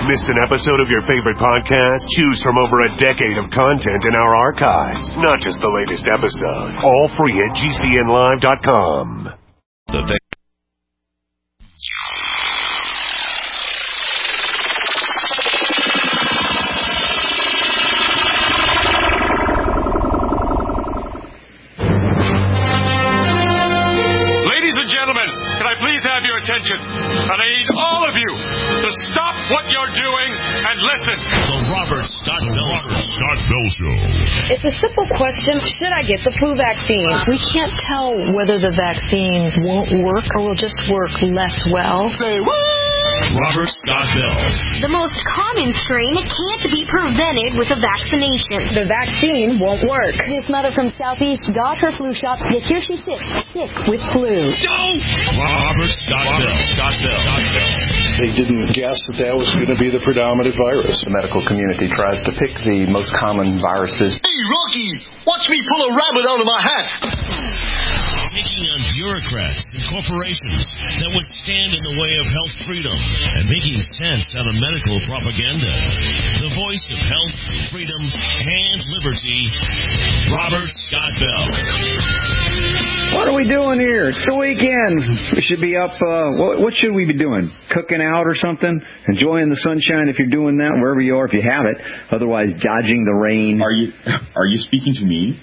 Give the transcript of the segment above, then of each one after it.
Missed an episode of your favorite podcast? Choose from over a decade of content in our archives. Not just the latest episode. All free at GCNlive.com. Please have your attention. And I need all of you to stop what you're doing and listen. The Robert Scott Bell Show. It's a simple question. Should I get the flu vaccine? We can't tell whether the vaccine won't work or will just work less well. Say what? Robert Scott Bell. The most common strain can't be prevented with a vaccination. The vaccine won't work. This mother from Southeast got her flu shot, yet here she sits, sick with flu. Don't! Robert Scott Bell. They didn't guess that was going to be the predominant virus. The medical community tries to pick the most common viruses. Hey, Rocky, watch me pull a rabbit out of my hat. Taking on bureaucrats and corporations that would stand in the way of health freedom and making sense out of medical propaganda. The voice of health, freedom, and liberty, Robert Scott Bell. What are we doing here? It's the weekend. We should be up. What should we be doing? Cooking out or something? Enjoying the sunshine if you're doing that, wherever you are, if you have it. Otherwise, dodging the rain. Are you speaking to me?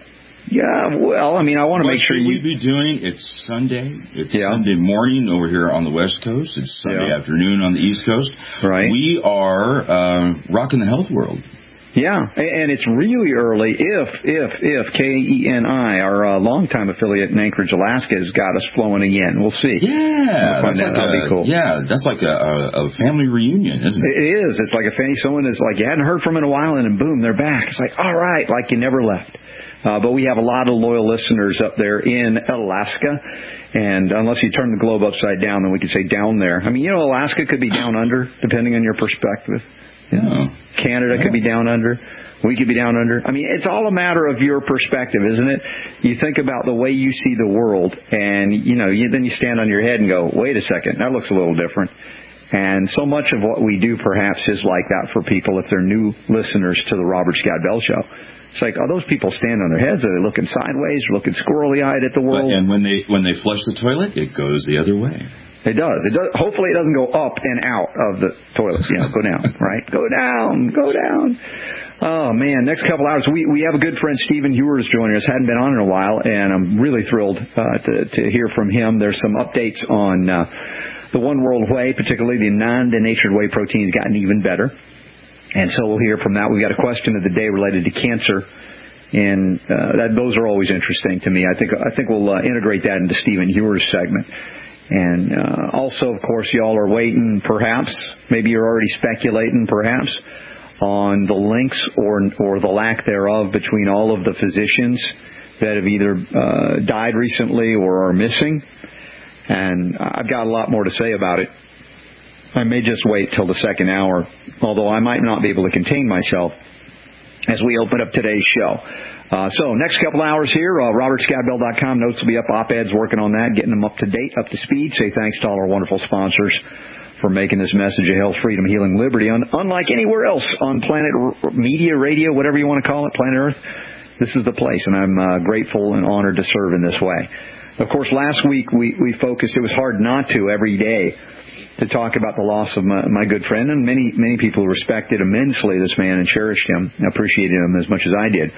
Yeah, well, I mean, I want to make sure we be doing? It's Sunday. It's Sunday morning over here on the West Coast. It's Sunday afternoon on the East Coast. Right. We are rocking the health world. Yeah, and it's really early if KENI, our longtime affiliate in Anchorage, Alaska, has got us flowing again. We'll see. Yeah, that'll be cool. Yeah, that's like a family reunion, isn't it? It is. It's like someone is like, you hadn't heard from in a while, and then boom, they're back. It's like, all right, like you never left. But we have a lot of loyal listeners up there in Alaska. And unless you turn the globe upside down, then we could say down there. I mean, Alaska could be down under, depending on your perspective. Canada could be down under. We could be down under. I mean, it's all a matter of your perspective, isn't it? You think about the way you see the world, and, then you stand on your head and go, wait a second, that looks a little different. And so much of what we do, perhaps, is like that for people if they're new listeners to the Robert Scott Bell Show. It's like, those people stand on their heads? Are they looking sideways, looking squirrely-eyed at the world? And when they flush the toilet, it goes the other way. It does. Hopefully it doesn't go up and out of the toilet. Go down, right? Go down. Oh, man. Next couple hours, we have a good friend, Stephen Hewers, joining us. Hadn't been on in a while, and I'm really thrilled to hear from him. There's some updates on the One World Whey, particularly the non-denatured whey protein has gotten even better. And so we'll hear from that. We've got a question of the day related to cancer, and those are always interesting to me. I think we'll integrate that into Stephen Hewers' segment. And also, of course, y'all are waiting, perhaps, maybe you're already speculating, perhaps, on the links or the lack thereof between all of the physicians that have either died recently or are missing. And I've got a lot more to say about it. I may just wait till the second hour, although I might not be able to contain myself as we open up today's show. So next couple hours here, robertscottbell.com. Notes will be up, op-eds, working on that, getting them up to date, up to speed. Say thanks to all our wonderful sponsors for making this message of health, freedom, healing, liberty, unlike anywhere else on planet media, radio, whatever you want to call it, planet Earth. This is the place, and I'm grateful and honored to serve in this way. Of course, last week we focused, it was hard not to every day, to talk about the loss of my good friend, and many people respected immensely this man and cherished him, appreciated him as much as I did,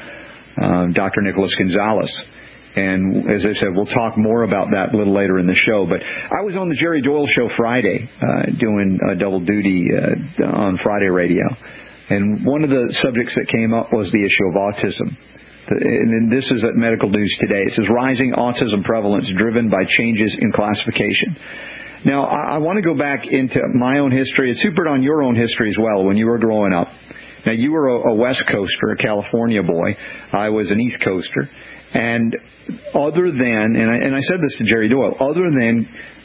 Dr. Nicholas Gonzalez. And as I said, we'll talk more about that a little later in the show. But I was on the Jerry Doyle Show Friday, doing double duty on Friday radio. And one of the subjects that came up was the issue of autism. And this is at Medical News Today. It says, rising autism prevalence driven by changes in classification. Now, I want to go back into my own history. It's supered on your own history as well when you were growing up. Now, you were a West Coaster, a California boy. I was an East Coaster. And other than, and I said this to Jerry Doyle, other than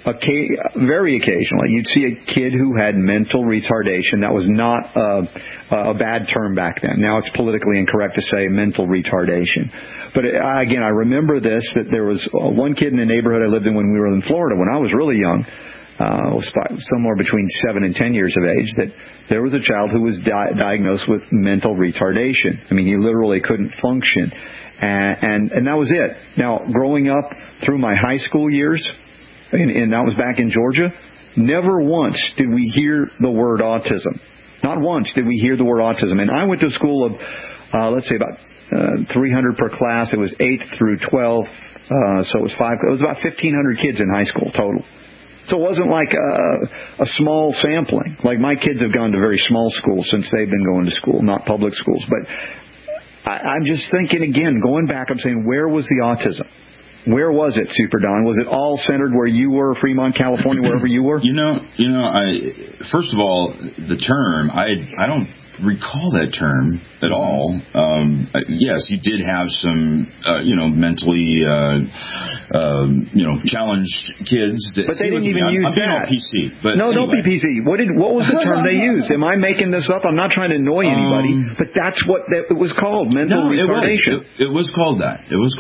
very occasionally, you'd see a kid who had mental retardation. That was not a bad term back then. Now it's politically incorrect to say mental retardation. But again, I remember this, that there was one kid in the neighborhood I lived in when we were in Florida, when I was really young, was somewhere between 7 and 10 years of age, that there was a child who was diagnosed with mental retardation. I mean, he literally couldn't function. And that was it. Now, growing up through my high school years, and that was back in Georgia, never once did we hear the word autism. Not once did we hear the word autism. And I went to a school of, let's say, about 300 per class. It was 8 through 12, so it was about 1,500 kids in high school total. So it wasn't like a small sampling. Like, my kids have gone to very small schools since they've been going to school, not public schools. But I'm just thinking, again, going back, I'm saying, where was the autism? Where was it, Super Don? Was it all centered where you were, Fremont, California, wherever you were? First of all, the term, I don't recall that term at all. Yes, you did have some, mentally, challenged kids. But they didn't even use that. I'm being all PC. But no, anyway. Don't be PC. What was the term they used? Am I making this up? I'm not trying to annoy anybody, but that's what it was called, mental retardation. It was called that.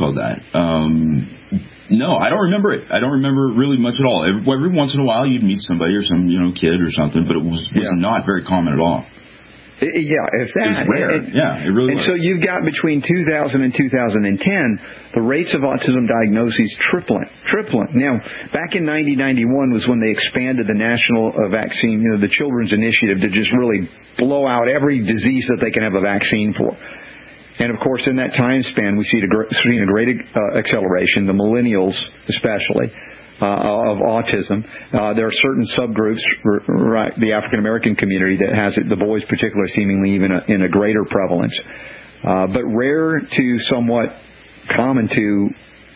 No, I don't remember it. I don't remember really much at all. Every once in a while, you'd meet somebody or some kid or something, but it was not very common at all. If that. It's rare. It really was. And so you've got between 2000 and 2010, the rates of autism diagnoses tripling. Now, back in 1991 was when they expanded the national vaccine, the Children's Initiative, to just really blow out every disease that they can have a vaccine for. And, of course, in that time span, we've seen a great acceleration, the millennials especially, of autism. There are certain subgroups, the African-American community, that has it, the boys particularly seemingly even in a greater prevalence. But rare to somewhat common to,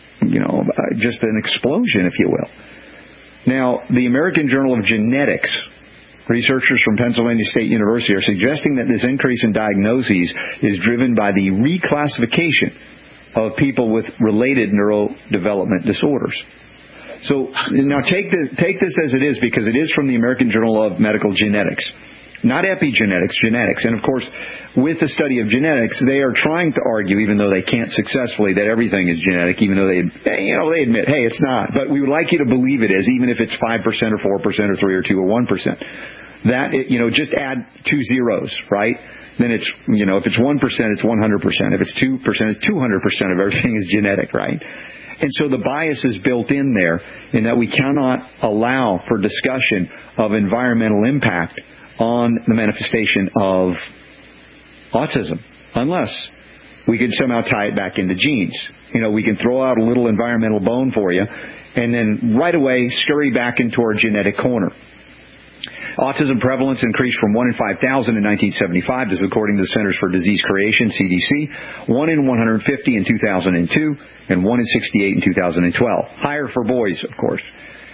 just an explosion, if you will. Now, the American Journal of Genetics, researchers from Pennsylvania State University, are suggesting that this increase in diagnoses is driven by the reclassification of people with related neurodevelopment disorders. So now take this as it is, because it is from the American Journal of Medical Genetics. Not epigenetics, genetics. And, of course, with the study of genetics, they are trying to argue, even though they can't successfully, that everything is genetic, even though they admit, hey, it's not. But we would like you to believe it is, even if it's 5% or 4% or 3 or 2 or 1%. That, just add 2 zeros, right? Then it's, if it's 1%, it's 100%. If it's 2%, it's 200% of everything is genetic, right? And so the bias is built in there, in that we cannot allow for discussion of environmental impact on the manifestation of autism, unless we can somehow tie it back into genes. We can throw out a little environmental bone for you, and then right away scurry back into our genetic corner. Autism prevalence increased from 1 in 5,000 in 1975, this is according to the Centers for Disease Creation, CDC, 1 in 150 in 2002, and 1 in 68 in 2012. Higher for boys, of course.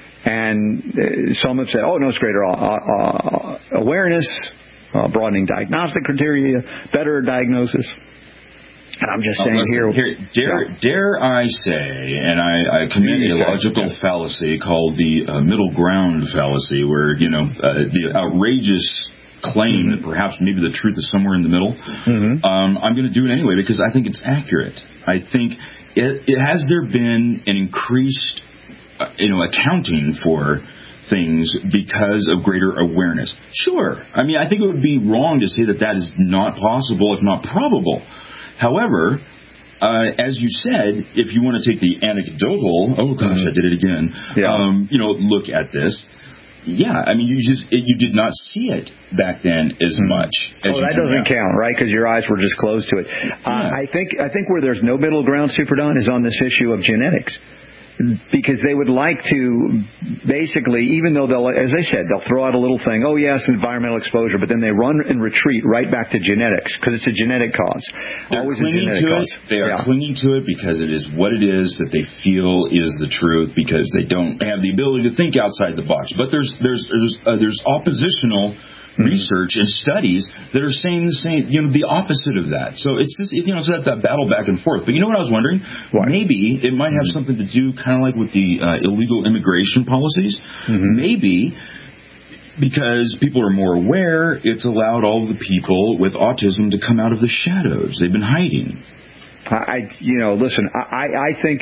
And some have said, no, it's greater awareness, broadening diagnostic criteria, better diagnosis. And I'm just saying dare I say, and I commit a logical fallacy called the middle ground fallacy, where, the outrageous claim that perhaps maybe the truth is somewhere in the middle. I'm going to do it anyway because I think it's accurate. I think has there been an increased, accounting for things because of greater awareness? Sure. I mean, I think it would be wrong to say that is not possible, if not probable. However, as you said, if you want to take the anecdotal, I did it again, look at this. Yeah, I mean, you did not see it back then as much. That doesn't count, right? Because your eyes were just closed to it. I think where there's no middle ground, Super Don, is on this issue of genetics. Because they would like to basically, even though as I said, they'll throw out a little thing, yes, environmental exposure, but then they run and retreat right back to genetics because it's a genetic cause. They're clinging to it. They are clinging to it because it is what it is that they feel is the truth, because they don't have the ability to think outside the box. But there's oppositional research and studies that are saying the same, the opposite of that. So it's just, it's that battle back and forth. But you know what I was wondering? What? Maybe it might have something to do kind of like with the illegal immigration policies. Maybe because people are more aware, it's allowed all the people with autism to come out of the shadows. They've been hiding. Listen, I think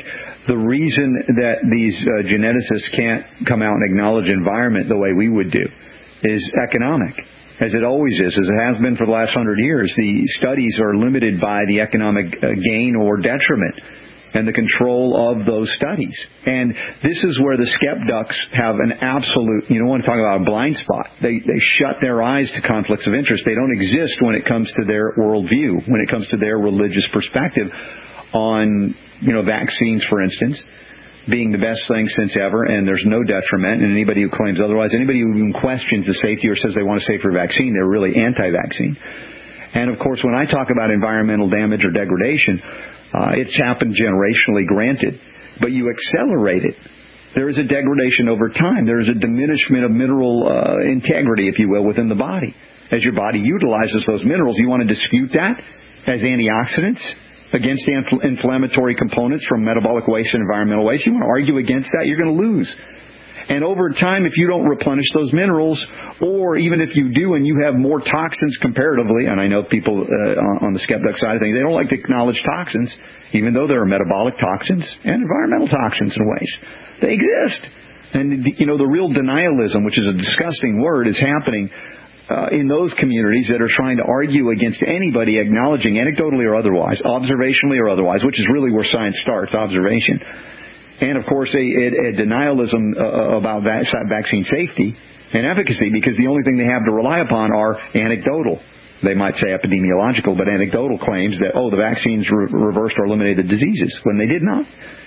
The reason that these geneticists can't come out and acknowledge environment the way we would do is economic, as it always is, as it has been for the last 100 years. The studies are limited by the economic gain or detriment and the control of those studies. And this is where the skepducks have an absolute, you don't want to talk about a blind spot. They shut their eyes to conflicts of interest. They don't exist when it comes to their worldview, when it comes to their religious perspective on, vaccines, for instance, being the best thing since ever, and there's no detriment. And anybody who claims otherwise, anybody who even questions the safety or says they want a safer vaccine, they're really anti-vaccine. And, of course, when I talk about environmental damage or degradation, it's happened generationally, granted, but you accelerate it. There is a degradation over time. There is a diminishment of mineral integrity, if you will, within the body. As your body utilizes those minerals, you want to dispute that as antioxidants against the inflammatory components from metabolic waste and environmental waste. You want to argue against that, you're going to lose. And over time, if you don't replenish those minerals, or even if you do and you have more toxins comparatively, and I know people on the skeptic side of things, they don't like to acknowledge toxins, even though there are metabolic toxins and environmental toxins in waste. They exist. And, the real denialism, which is a disgusting word, is happening in those communities that are trying to argue against anybody acknowledging, anecdotally or otherwise, observationally or otherwise, which is really where science starts, observation. And, of course, a denialism about vaccine safety and efficacy, because the only thing they have to rely upon are anecdotal. They might say epidemiological, but anecdotal claims that, the vaccines reversed or eliminated diseases, when they did not.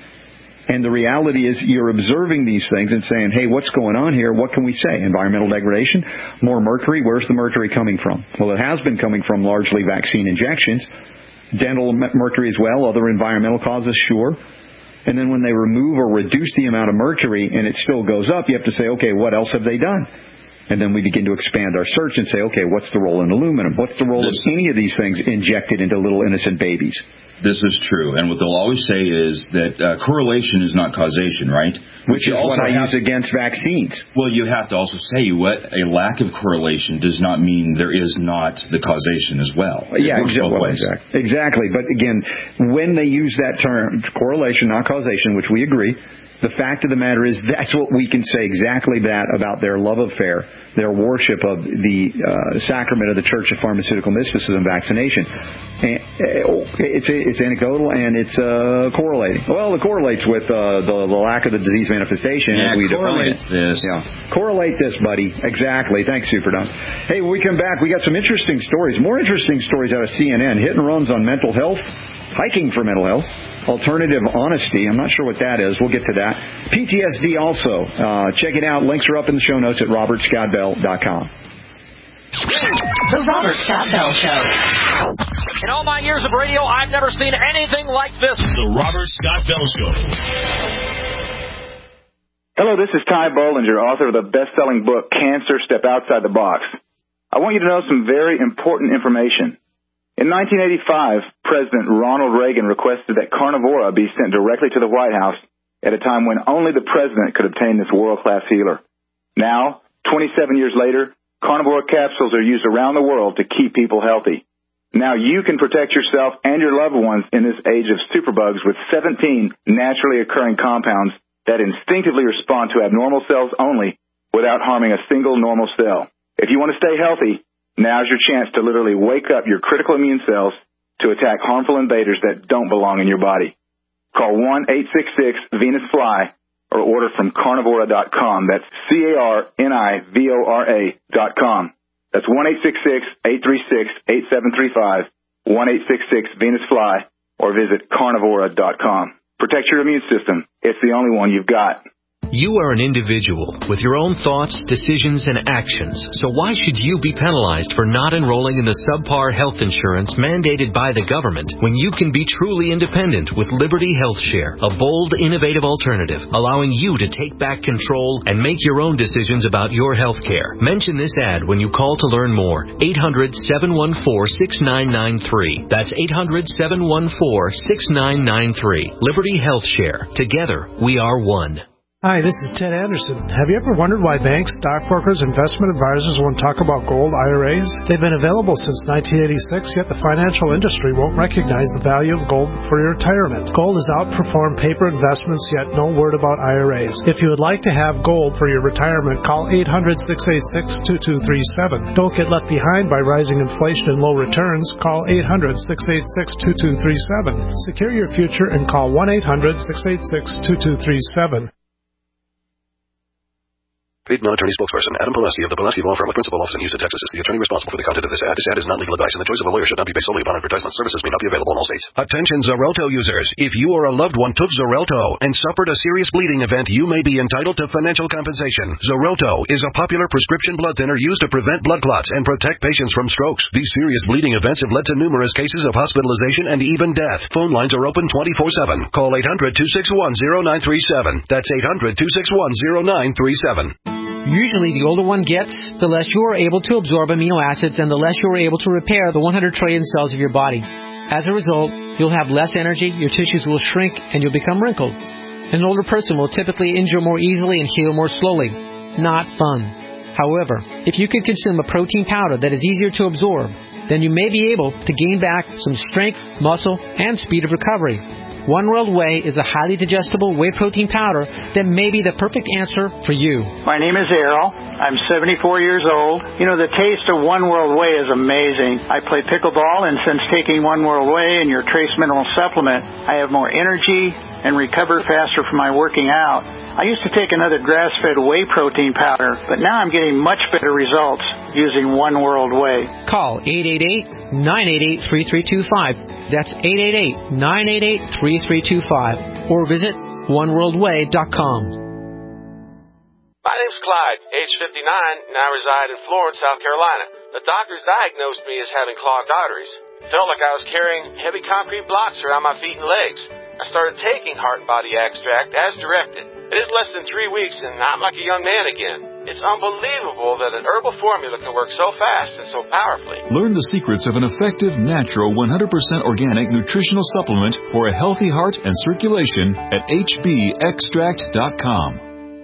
And the reality is you're observing these things and saying, hey, what's going on here? What can we say? Environmental degradation? More mercury? Where's the mercury coming from? Well, it has been coming from largely vaccine injections. Dental mercury as well, other environmental causes, sure. And then when they remove or reduce the amount of mercury and it still goes up, you have to say, okay, what else have they done? And then we begin to expand our search and say, okay, what's the role in aluminum? What's the role of any of these things injected into little innocent babies? This is true. And what they'll always say is that correlation is not causation, right? Which is what I use against vaccines. Well, you have to also say what a lack of correlation does not mean there is not the causation as well. Yeah, exactly. But again, when they use that term, correlation, not causation, which we agree, the fact of the matter is that's what we can say exactly that about their love affair, their worship of the sacrament of the Church of Pharmaceutical Mysticism, vaccination. And it's anecdotal and it's correlating. Well, it correlates with the lack of the disease manifestation as we define it. Correlate this, buddy. Exactly. Thanks, Superdome. Hey, when we come back, we got some interesting stories, more interesting stories out of CNN, hit and runs on mental health, hiking for mental health, alternative honesty. I'm not sure what that is. We'll get to that. PTSD also. Check it out. Links are up in the show notes at robertscottbell.com. The Robert Scott Bell Show. In all my years of radio, I've never seen anything like this. The Robert Scott Bell Show. Hello, this is Ty Bollinger, author of the best-selling book, Cancer, Step Outside the Box. I want you to know some very important information. In 1985, President Ronald Reagan requested that Carnivora be sent directly to the White House at a time when only the president could obtain this world-class healer. Now, 27 years later, Carnivora capsules are used around the world to keep people healthy. Now you can protect yourself and your loved ones in this age of superbugs with 17 naturally occurring compounds that instinctively respond to abnormal cells only without harming a single normal cell. If you want to stay healthy, now's your chance to literally wake up your critical immune cells to attack harmful invaders that don't belong in your body. Call 1-866-VENUS-FLY or order from Carnivora.com. That's Carnivora.com. That's 1-866-836-8735, 1-866-VENUS-FLY, or visit Carnivora.com. Protect your immune system. It's the only one you've got. You are an individual with your own thoughts, decisions, and actions. So why should you be penalized for not enrolling in the subpar health insurance mandated by the government when you can be truly independent with Liberty Health Share, a bold, innovative alternative allowing you to take back control and make your own decisions about your health care? Mention this ad when you call to learn more. 800-714-6993. That's 800-714-6993. Liberty Health Share. Together, we are one. Hi, this is Ted Anderson. Have you ever wondered why banks, stockbrokers, investment advisors won't talk about gold IRAs? They've been available since 1986, yet the financial industry won't recognize the value of gold for your retirement. Gold has outperformed paper investments, yet no word about IRAs. If you would like to have gold for your retirement, call 800-686-2237. Don't get left behind by rising inflation and low returns. Call 800-686-2237. Secure your future and call 1-800-686-2237. Paid non-attorney spokesperson Adam Pileski of the Pileski Law Firm with principal office in Houston, Texas is the attorney responsible for the content of this ad. This ad is not legal advice, and the choice of a lawyer should not be based solely upon advertisement. Services may not be available in all states. Attention Xarelto users. If you or a loved one took Xarelto and suffered a serious bleeding event, you may be entitled to financial compensation. Xarelto is a popular prescription blood thinner used to prevent blood clots and protect patients from strokes. These serious bleeding events have led to numerous cases of hospitalization and even death. Phone lines are open 24/7. Call 800-261-0937. That's 800-261-0937. Usually, the older one gets, the less you are able to absorb amino acids and the less you are able to repair the 100 trillion cells of your body. As a result, you'll have less energy, your tissues will shrink, and you'll become wrinkled. An older person will typically injure more easily and heal more slowly. Not fun. However, if you can consume a protein powder that is easier to absorb, then you may be able to gain back some strength, muscle, and speed of recovery. One World Whey is a highly digestible whey protein powder that may be the perfect answer for you. My name is Errol. I'm 74 years old. You know, the taste of One World Whey is amazing. I play pickleball, and since taking One World Whey and your trace mineral supplement, I have more energy and recover faster from my working out. I used to take another grass-fed whey protein powder, but now I'm getting much better results using One World Whey. Call 888-988-3325. That's 888-988-3325. Or visit oneworldway.com. My name's Clyde, age 59, and I reside in Florence, South Carolina. The doctors diagnosed me as having clogged arteries. Felt like I was carrying heavy concrete blocks around my feet and legs. I started taking Heart and Body Extract as directed. It is less than 3 weeks, and I'm like a young man again. It's unbelievable that an herbal formula can work so fast and so powerfully. Learn the secrets of an effective, natural, 100% organic nutritional supplement for a healthy heart and circulation at hbextract.com.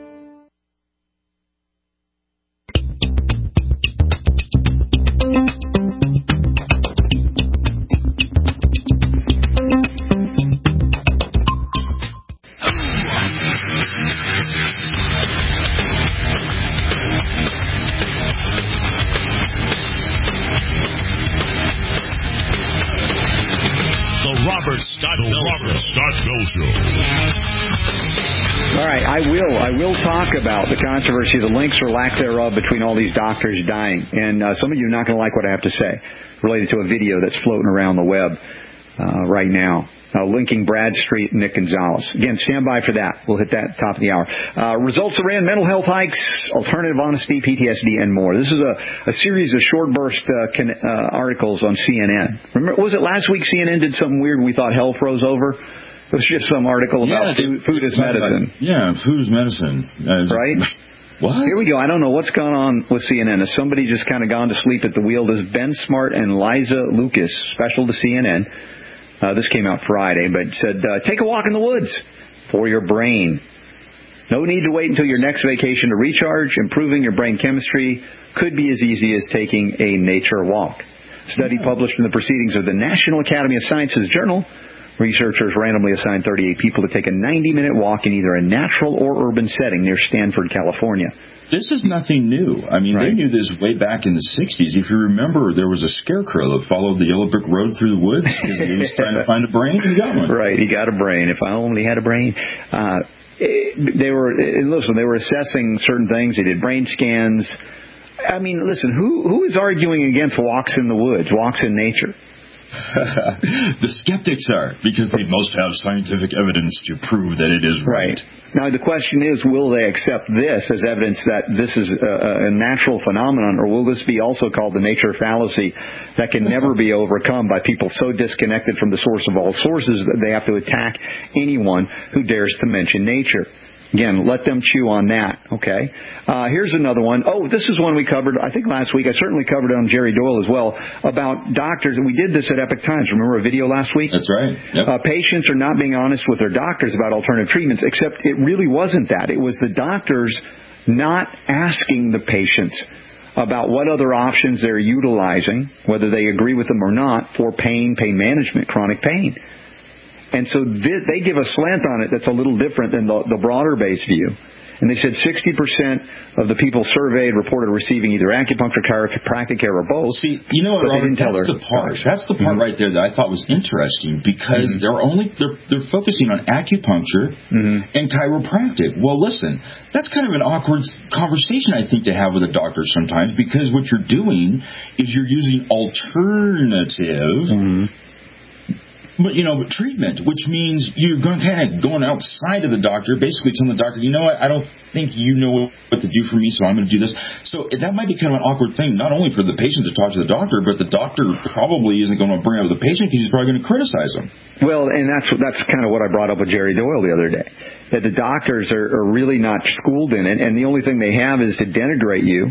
All right, I will talk about the controversy, the links or lack thereof between all these doctors dying. And some of you are not going to like what I have to say related to a video that's floating around the web right now. Linking Bradstreet and Nick Gonzalez. Again, stand by for that. We'll hit that top of the hour. Results of Iran, mental health hikes, alternative honesty, PTSD, and more. This is a series of short burst articles on CNN. Remember, was it last week CNN did something weird? We thought hell froze over. It was just some article about food as medicine. Food as medicine. Right? What? Here we go. I don't know what's going on with CNN. Has somebody just kind of gone to sleep at the wheel? This is Ben Smart and Liza Lucas, special to CNN. This came out Friday, but said, take a walk in the woods for your brain. No need to wait until your next vacation to recharge. Improving your brain chemistry could be as easy as taking a nature walk. Study published in the Proceedings of the National Academy of Sciences Journal. Researchers randomly assigned 38 people to take a 90-minute walk in either a natural or urban setting near Stanford, California. This is nothing new. I mean, They knew this way back in the 60s. If you remember, there was a scarecrow that followed the yellow brick road through the woods because he was trying to find a brain. He got one. Right, he got a brain. If I only had a brain. They were assessing certain things. They did brain scans. I mean, listen, who is arguing against walks in the woods, walks in nature? The skeptics are, because they most have scientific evidence to prove that it is right. Now, the question is, will they accept this as evidence that this is a natural phenomenon, or will this be also called the nature fallacy that can never be overcome by people so disconnected from the source of all sources that they have to attack anyone who dares to mention nature? Again, let them chew on that, okay? Here's another one. Oh, this is one we covered, I think, last week. I certainly covered it on Jerry Doyle as well, about doctors. And we did this at Epic Times. Remember a video last week? That's right. Yep. Patients are not being honest with their doctors about alternative treatments, except it really wasn't that. It was the doctors not asking the patients about what other options they're utilizing, whether they agree with them or not, for pain management, chronic pain. And so they give a slant on it that's a little different than the broader-based view. And they said 60% of the people surveyed reported receiving either acupuncture, chiropractic care, or both. See, you know what, Robert, that's the part right there that I thought was interesting, because they're focusing on acupuncture and chiropractic. Well, listen, that's kind of an awkward conversation, I think, to have with a doctor sometimes, because what you're doing is you're using alternative treatment, which means you're kind of going outside of the doctor, basically telling the doctor, you know what, I don't think you know what to do for me, so I'm going to do this. So that might be kind of an awkward thing, not only for the patient to talk to the doctor, but the doctor probably isn't going to bring up the patient because he's probably going to criticize him. Well, and that's kind of what I brought up with Jerry Doyle the other day, that the doctors are really not schooled in it, and the only thing they have is to denigrate you,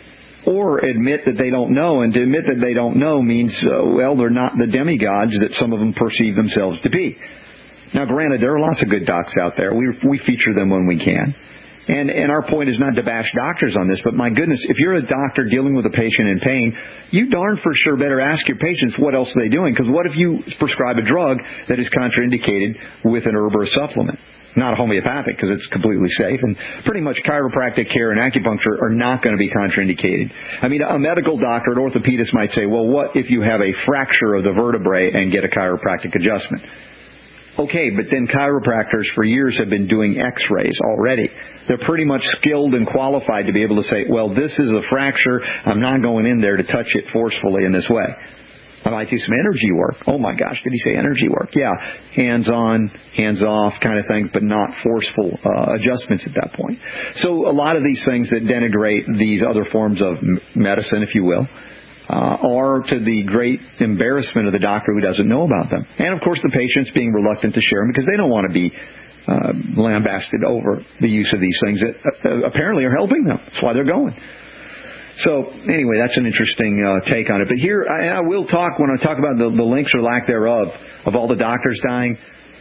or admit that they don't know. And to admit that they don't know means, they're not the demigods that some of them perceive themselves to be. Now, granted, there are lots of good docs out there. We feature them when we can. And our point is not to bash doctors on this, but my goodness, if you're a doctor dealing with a patient in pain, you darn for sure better ask your patients what else are they doing. Because what if you prescribe a drug that is contraindicated with an herb or a supplement? Not homeopathic, because it's completely safe. And pretty much chiropractic care and acupuncture are not going to be contraindicated. I mean, a medical doctor, an orthopedist might say, well, what if you have a fracture of the vertebrae and get a chiropractic adjustment? Okay, but then chiropractors for years have been doing x-rays already. They're pretty much skilled and qualified to be able to say, well, this is a fracture. I'm not going in there to touch it forcefully in this way. I might do some energy work. Oh, my gosh, did he say energy work? Yeah, hands-on, hands-off kind of thing, but not forceful adjustments at that point. So a lot of these things that denigrate these other forms of medicine, if you will, are to the great embarrassment of the doctor who doesn't know about them. And, of course, the patients being reluctant to share them because they don't want to be lambasted over the use of these things that apparently are helping them. That's why they're going. So, anyway, that's an interesting take on it. But here, I will talk, when I talk about the links or lack thereof, of all the doctors dying,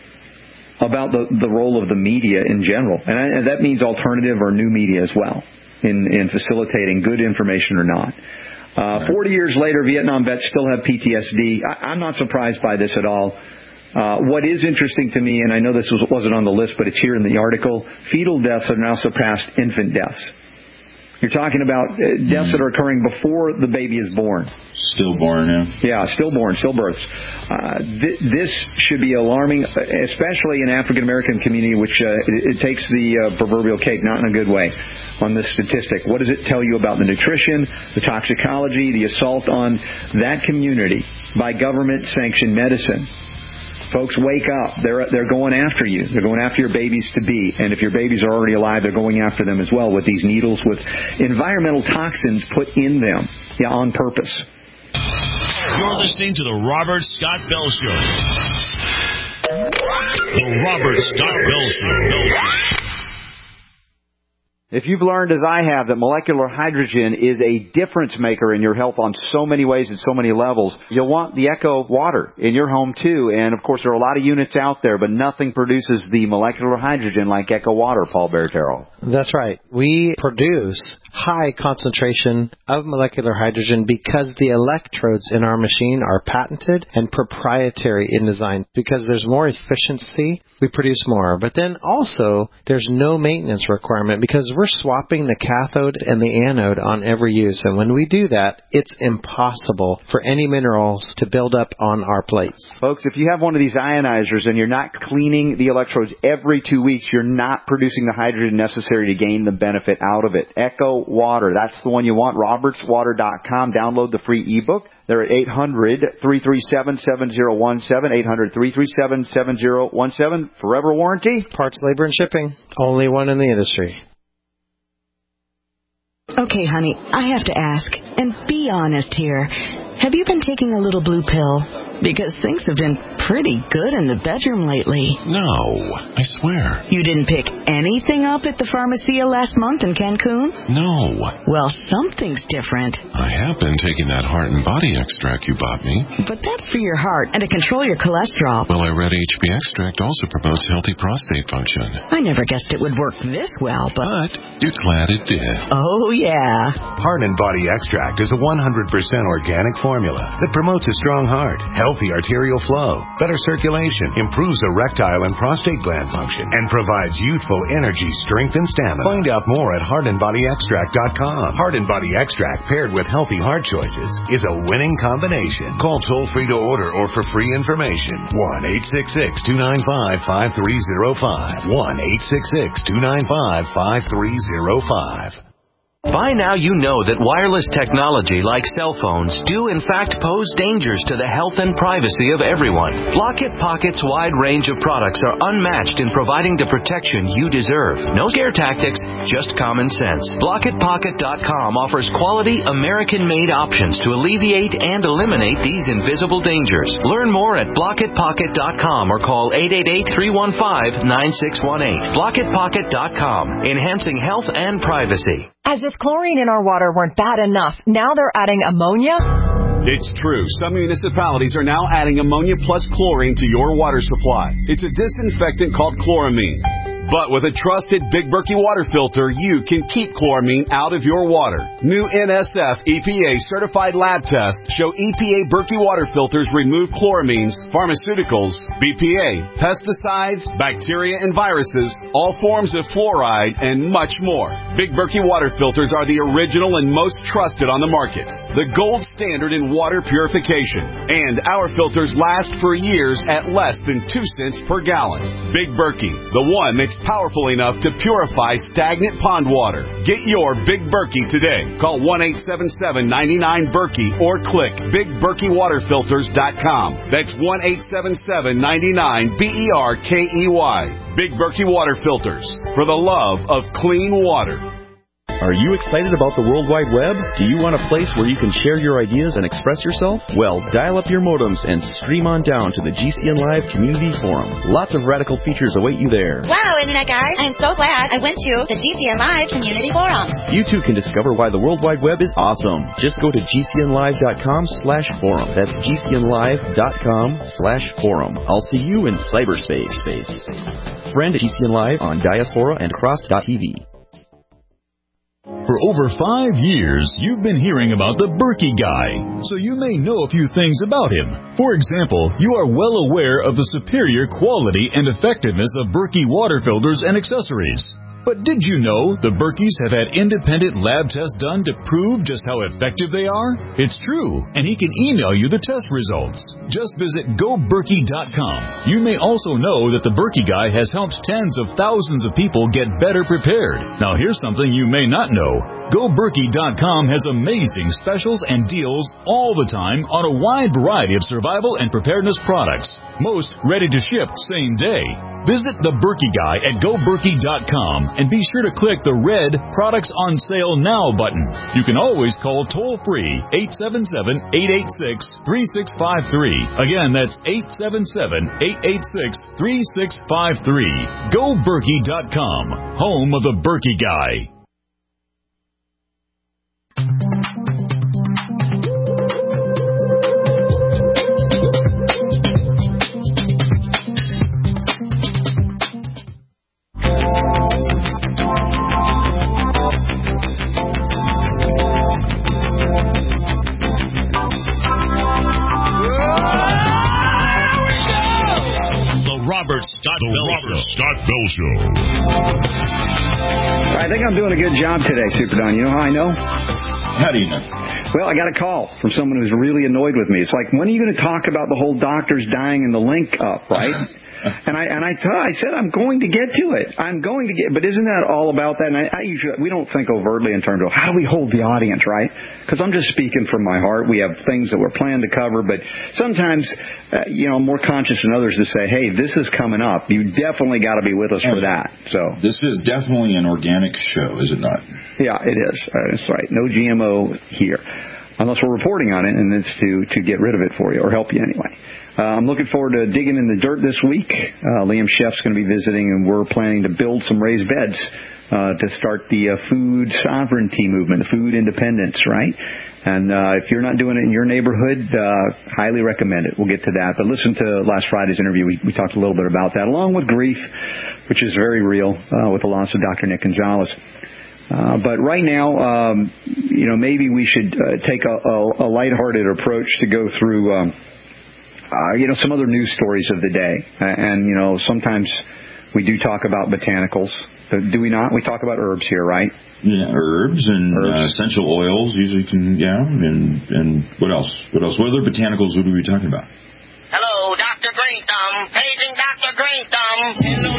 about the role of the media in general. And that means alternative or new media as well, in facilitating good information or not. 40 years later, Vietnam vets still have PTSD. I'm not surprised by this at all. What is interesting to me, and I know this wasn't on the list, but it's here in the article, fetal deaths have now surpassed infant deaths. You're talking about deaths that are occurring before the baby is born. Stillborn, yeah. Yeah, stillborn, stillbirths. This should be alarming, especially in African-American community, which it takes the proverbial cake, not in a good way, on this statistic. What does it tell you about the nutrition, the toxicology, the assault on that community by government-sanctioned medicine? Folks, wake up. They're going after you. They're going after your babies to be. And if your babies are already alive, they're going after them as well with these needles with environmental toxins put in them, on purpose. You're listening to The Robert Scott Bell Show. The Robert Scott Bell Show. If you've learned, as I have, that molecular hydrogen is a difference maker in your health on so many ways and so many levels, you'll want the Echo water in your home too. And of course, there are a lot of units out there, but nothing produces the molecular hydrogen like Echo water, Paul Bertero. That's right. We produce high concentration of molecular hydrogen because the electrodes in our machine are patented and proprietary in design. Because there's more efficiency, we produce more. But then also, there's no maintenance requirement because we're swapping the cathode and the anode on every use. And when we do that, it's impossible for any minerals to build up on our plates. Folks, if you have one of these ionizers and you're not cleaning the electrodes every 2 weeks, you're not producing the hydrogen necessary to gain the benefit out of it. Echo Water, that's the one you want. RobertsWater.com. Download the free ebook. They're at 800-337-7017, 800-337-7017. Forever warranty. Parts, labor, and shipping. Only one in the industry. Okay, honey, I have to ask, and be honest here. Have you been taking a little blue pill? Because things have been pretty good in the bedroom lately. No, I swear. You didn't pick anything up at the Pharmacia last month in Cancun? No. Well, something's different. I have been taking that heart and body extract you bought me. But that's for your heart and to control your cholesterol. Well, I read HB extract also promotes healthy prostate function. I never guessed it would work this well, but you're glad it did. Oh, yeah. Heart and Body Extract is a 100% organic formula that promotes a strong heart, healthy arterial flow, better circulation, improves erectile and prostate gland function, and provides youthful energy, strength, and stamina. Find out more at heartandbodyextract.com. Heart and Body Extract paired with healthy heart choices is a winning combination. Call toll-free to order or for free information. 1-866-295-5305. 1-866-295-5305. By now you know that wireless technology like cell phones do in fact pose dangers to the health and privacy of everyone. Block-It Pocket's wide range of products are unmatched in providing the protection you deserve. No scare tactics, just common sense. BlockItPocket.com offers quality American-made options to alleviate and eliminate these invisible dangers. Learn more at BlockItPocket.com or call 888-315-9618. BlockItPocket.com, enhancing health and privacy. As if chlorine in our water weren't bad enough, now they're adding ammonia? It's true. Some municipalities are now adding ammonia plus chlorine to your water supply. It's a disinfectant called chloramine. But with a trusted Big Berkey water filter, you can keep chloramine out of your water. New NSF EPA certified lab tests show EPA Berkey water filters remove chloramines, pharmaceuticals, BPA, pesticides, bacteria and viruses, all forms of fluoride, and much more. Big Berkey water filters are the original and most trusted on the market. The gold standard in water purification. And our filters last for years at less than 2 cents per gallon. Big Berkey, the one that's powerful enough to purify stagnant pond water. Get your Big Berkey today. Call 1-877-99-BERKEY or click BigBerkeyWaterFilters.com. That's 1-877-99-BERKEY. Big Berkey Water Filters, for the love of clean water. Are you excited about the World Wide Web? Do you want a place where you can share your ideas and express yourself? Well, dial up your modems and stream on down to the GCN Live Community Forum. Lots of radical features await you there. Wow, Internet guys, I'm so glad I went to the GCN Live Community Forum. You too can discover why the World Wide Web is awesome. Just go to GCNlive.com/forum. That's GCNlive.com/forum. I'll see you in cyberspace. Friend GCN Live on Diaspora and Cross.tv. For over 5 years, you've been hearing about the Berkey Guy, so you may know a few things about him. For example, you are well aware of the superior quality and effectiveness of Berkey water filters and accessories. But did you know the Berkeys have had independent lab tests done to prove just how effective they are? It's true, and he can email you the test results. Just visit GoBerkey.com. You may also know that the Berkey Guy has helped tens of thousands of people get better prepared. Now here's something you may not know. GoBerkey.com has amazing specials and deals all the time on a wide variety of survival and preparedness products. Most ready to ship same day. Visit the Berkey Guy at GoBerkey.com and be sure to click the red Products on Sale Now button. You can always call toll-free 877-886-3653. Again, that's 877-886-3653. GoBerkey.com, home of the Berkey Guy. Scott Bell Show. I think I'm doing a good job today, Super Don. You know how I know? How do you know? Well, I got a call from someone who's really annoyed with me. It's like, when are you going to talk about the whole doctors dying and the link up, right? And I said I'm going to get to it. But isn't that all about that? And we don't think overtly in terms of how do we hold the audience, right? Because I'm just speaking from my heart. We have things that we're planning to cover, but sometimes, I'm more conscious than others to say, hey, this is coming up. You definitely got to be with us for that. So this is definitely an organic show, is it not? Yeah, it is. That's right. No GMO here. unless we're reporting on it, and it's to get rid of it for you, or help you anyway. I'm looking forward to digging in the dirt this week. Liam Sheff's going to be visiting, and we're planning to build some raised beds to start the food sovereignty movement, the food independence, right? And if you're not doing it in your neighborhood, highly recommend it. We'll get to that. But listen to last Friday's interview. We talked a little bit about that, along with grief, which is very real with the loss of Dr. Nick Gonzalez. But right now, maybe we should take a lighthearted approach to go through some other news stories of the day. And, sometimes we do talk about botanicals. Do we not? We talk about herbs here, right? Yeah, herbs and essential oils usually and what else? What other botanicals would we be talking about? Hello, Dr. Green Thumb. Paging Dr. Green Thumb.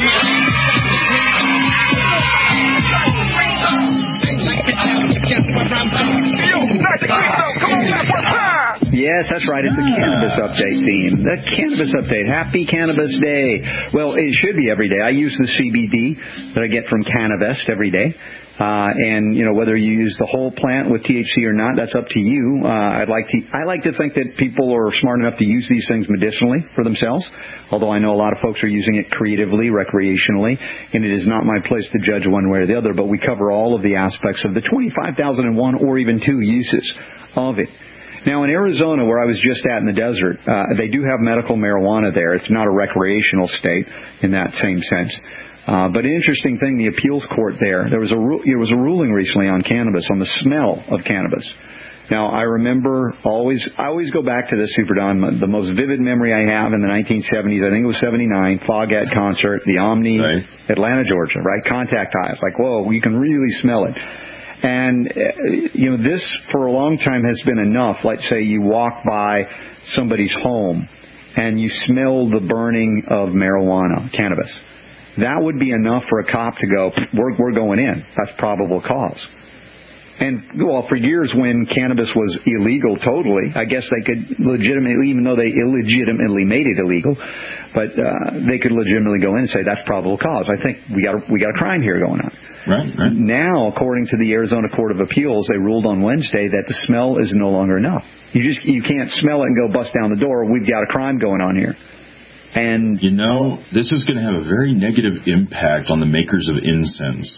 Yes, that's right. It's the Cannabis Update theme. The Cannabis Update. Happy Cannabis Day. Well, it should be every day. I use the CBD that I get from Cannavest every day. And whether you use the whole plant with THC or not, that's up to you. I like to think that people are smart enough to use these things medicinally for themselves, although I know a lot of folks are using it creatively, recreationally, and it is not my place to judge one way or the other, but we cover all of the aspects of the 25,001 or even 2 uses of it. Now, in Arizona, where I was just at in the desert, they do have medical marijuana there. It's not a recreational state in that same sense. But an interesting thing, the appeals court there was a ruling recently on cannabis, on the smell of cannabis. Now, I remember I always go back to this, Super Don. The most vivid memory I have in the 1970s, I think it was 79, Foghat concert, the Omni, right. Atlanta, Georgia, right? Contact high. It's like, whoa, you can really smell it. And, this for a long time has been enough. Let's say you walk by somebody's home and you smell the burning of marijuana, cannabis. That would be enough for a cop to go, we're going in. That's probable cause. And, for years when cannabis was illegal totally, I guess they could legitimately, even though they illegitimately made it illegal, but they could legitimately go in and say that's probable cause. I think we got a crime here going on. Right. Now, according to the Arizona Court of Appeals, they ruled on Wednesday that the smell is no longer enough. You can't smell it and go bust down the door. We've got a crime going on here. And this is going to have a very negative impact on the makers of incense.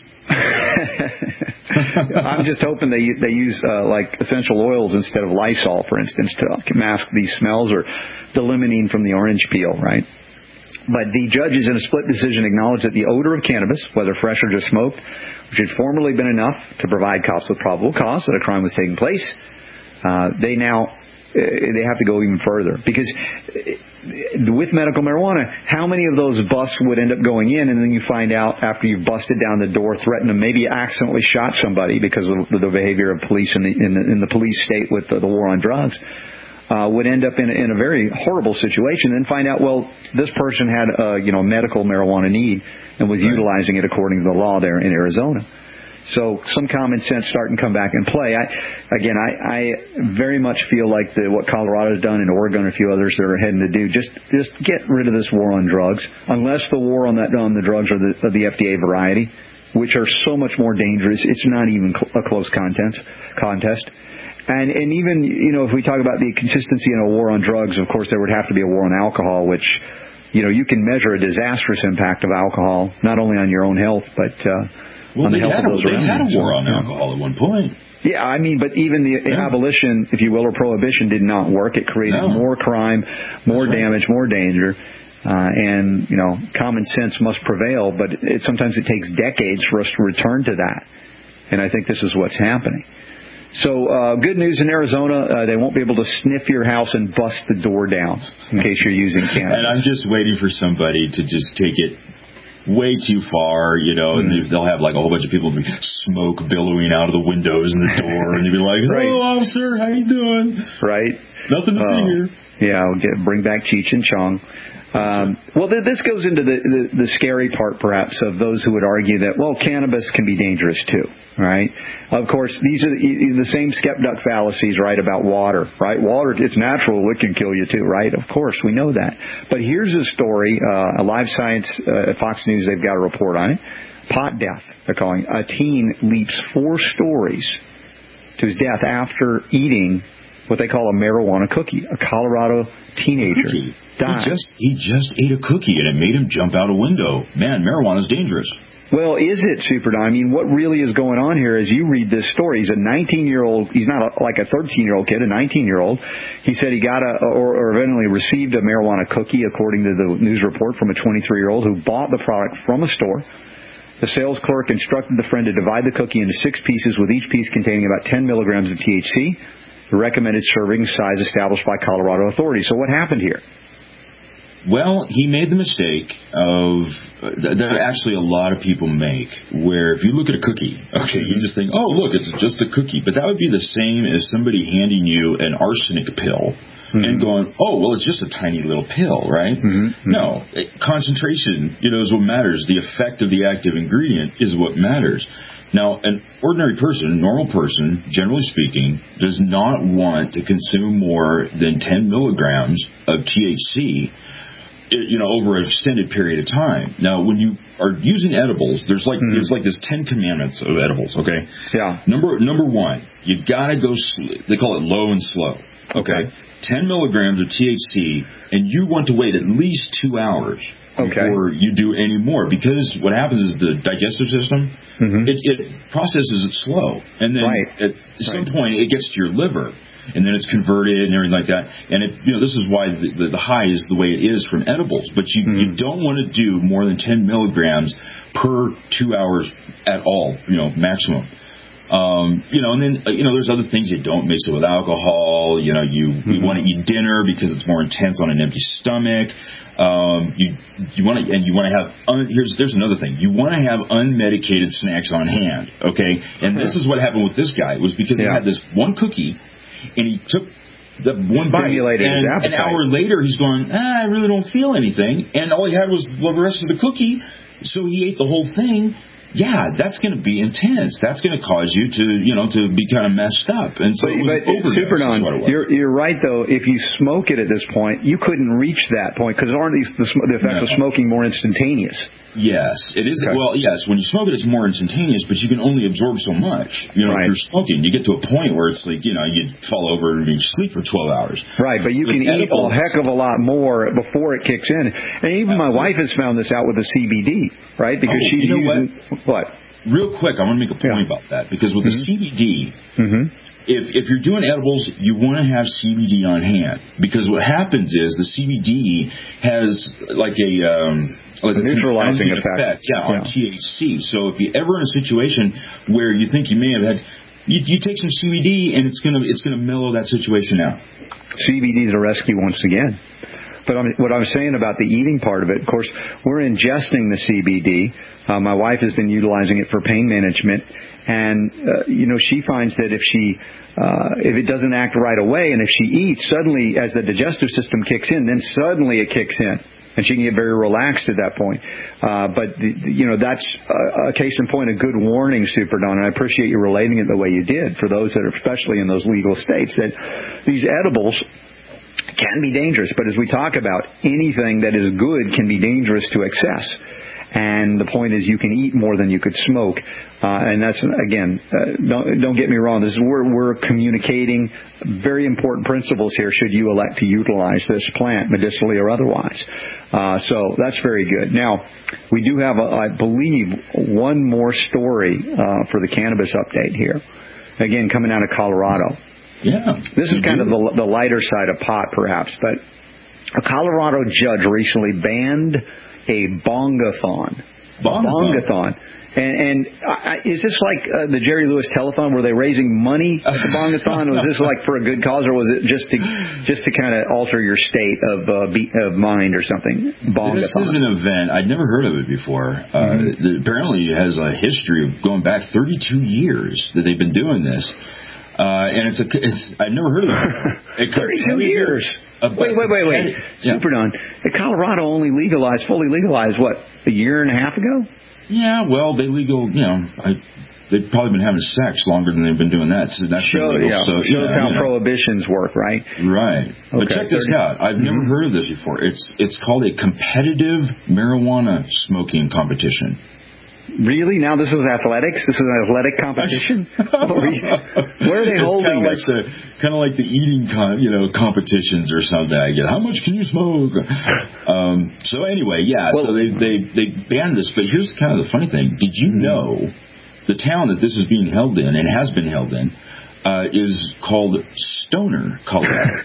I'm just hoping they use like essential oils instead of Lysol, for instance, to mask these smells, or the limonene from the orange peel, right? But the judges in a split decision acknowledged that the odor of cannabis, whether fresh or just smoked, which had formerly been enough to provide cops with probable cause that a crime was taking place, they have to go even further. Because with medical marijuana, how many of those busts would end up going in, and then you find out after you've busted down the door, threatened them, maybe accidentally shot somebody because of the behavior of police in the police state with the war on drugs, would end up in a very horrible situation, and find out, well, this person had a medical marijuana need and was utilizing it according to the law there in Arizona. So some common sense starting to come back in play. I very much feel like what Colorado's done and Oregon and a few others that are heading to do, just get rid of this war on drugs, unless the war on the drugs are the FDA variety, which are so much more dangerous. It's not even a close contest. And even, if we talk about the consistency in a war on drugs, of course there would have to be a war on alcohol, which, you can measure a disastrous impact of alcohol, not only on your own health, but on the health of those around you. They had a war on alcohol at one point. Yeah, but even the abolition, if you will, or prohibition did not work. It created more crime, more damage, more danger. And, common sense must prevail, but sometimes it takes decades for us to return to that. And I think this is what's happening. So, good news in Arizona, they won't be able to sniff your house and bust the door down in case you're using cannabis. And I'm just waiting for somebody to just take it way too far, and they'll have like a whole bunch of people with smoke billowing out of the windows and the door, and they'll be like, "Hello, officer, how you doing?" Right? Nothing to see here. Yeah, bring back Cheech and Chong. Well, this goes into the scary part, perhaps, of those who would argue that, well, cannabis can be dangerous too, right? Of course, these are the same skepduck fallacies, right, about water, right? Water, it's natural, it can kill you too, right? Of course, we know that. But here's a story, Live Science, Fox News, they've got a report on it. Pot death, they're calling. A teen leaps 4 stories to his death after eating what they call a marijuana cookie. A Colorado teenager died. He just ate a cookie, and it made him jump out a window. Man, marijuana's dangerous. Well, is it, Super Don? I mean, what really is going on here as you read this story? He's a 19-year-old. He's not like a 13-year-old kid, a 19-year-old. He said he got or eventually received a marijuana cookie, according to the news report, from a 23-year-old who bought the product from a store. The sales clerk instructed the friend to divide the cookie into 6 pieces, with each piece containing about 10 milligrams of THC, the recommended serving size established by Colorado authorities. So what happened here? Well, he made the mistake that actually a lot of people make, where if you look at a cookie, okay, you just think, oh, look, it's just a cookie. But that would be the same as somebody handing you an arsenic pill and going, oh, well, it's just a tiny little pill, right? No, concentration, is what matters. The effect of the active ingredient is what matters. Now, an ordinary person, normal person, generally speaking, does not want to consume more than 10 milligrams of THC over an extended period of time. Now, when you are using edibles, there's like this 10 commandments of edibles, okay? Yeah. Number 1, you gotta go, they call it low and slow, okay? 10 milligrams of THC, and you want to wait at least 2 hours before you do any more, because what happens is the digestive system, it processes it slow, and then at some point it gets to your liver, and then it's converted and everything like that. And this is why the high is the way it is from edibles. But you don't want to do more than 10 milligrams per 2 hours at all, maximum. And then there's other things you don't mix it with alcohol. You want to eat dinner because it's more intense on an empty stomach. You want to have there's another thing. You want to have unmedicated snacks on hand, okay? And this is what happened with this guy. It was because he had this one cookie, and he took the one bite, and an hour later he's going, I really don't feel anything, and all he had was the rest of the cookie, so he ate the whole thing. Yeah, that's going to be intense. That's going to cause you to be kind of messed up. And so but Super Don, you're right though. If you smoke it at this point, you couldn't reach that point because aren't the effect of smoking more instantaneous? Yes, it is. Okay. Well, yes, when you smoke it, it's more instantaneous, but you can only absorb so much. If you're smoking, you get to a point where it's like, you fall over and you sleep for 12 hours. Right, but you can eat a heck of a lot more before it kicks in. And even my wife has found this out with the CBD, right? Because she's using... What? Real quick, I want to make a point about that, because with the CBD, if you're doing edibles, you want to have CBD on hand, because what happens is the CBD has like a neutralizing effect on THC. So if you're ever in a situation where you think you may have had, you take some CBD and it's gonna mellow that situation out. CBD is a rescue once again. But what I'm saying about the eating part of it, of course, we're ingesting the CBD. My wife has been utilizing it for pain management, and she finds that if it doesn't act right away, and if she eats, suddenly as the digestive system kicks in, then suddenly it kicks in, and she can get very relaxed at that point. But that's a case in point, a good warning, Super Don, and I appreciate you relating it the way you did for those that are especially in those legal states, that these edibles can be dangerous, but as we talk about, anything that is good can be dangerous to excess. And the point is, you can eat more than you could smoke, and that's again. Don't get me wrong. This is we're communicating very important principles here. Should you elect to utilize this plant, medicinally or otherwise, so that's very good. Now, we do have, I believe, one more story for the cannabis update here. Again, coming out of Colorado. Yeah. This is kind of the lighter side of pot, perhaps, but a Colorado judge recently banned a bongathon. Bongathon. And is this like the Jerry Lewis telethon? Were they raising money at the bongathon? Was this like for a good cause, or was it just to kind of alter your state of mind or something? Bongathon. This is an event. I'd never heard of it before. Apparently, it has a history of going back 32 years that they've been doing this. And I've never heard of it. 32 years. Wait. Yeah. Super Don. Colorado only fully legalized, what, a year and a half ago? Yeah, well, they've probably been having sex longer than they've been doing that. So that's shows how prohibitions work, right? Right. Okay. But check this out. I've never heard of this before. It's called a competitive marijuana smoking competition. Really? Now this is athletics? This is an athletic competition? Where are they holding this? Kind of like the eating competitions or something. I get, how much can you smoke? So anyway, so they banned this. But here's kind of the funny thing. Did you know the town that this is being held in and has been held in is called Stoner, Colorado?